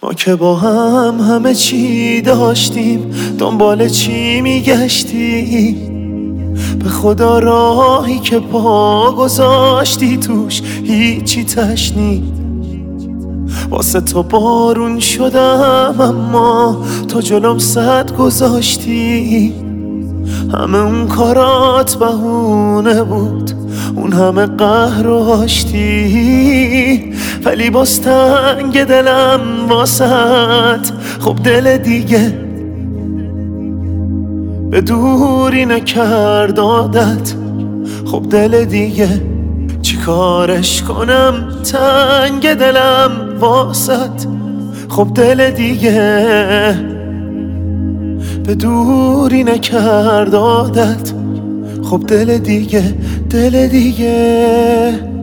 ما که با هم همه چی داشتیم، دنبال چی میگشتی؟ به خدا راهی که پا گذاشتی توش هیچی تشنید. واسه تو بارون شدم اما تو جلوم سد گذاشتی. همه اون کارات بهونه بود، اون همه قهر و آشتی، ولی باز تنگ دلم واسط. خب دل دیگه به دوری نکرد عادت. خب دل دیگه چی کارش کنم، تنگ دلم واسط. خب دل دیگه به دوری نکرد عادت. خب دل دیگه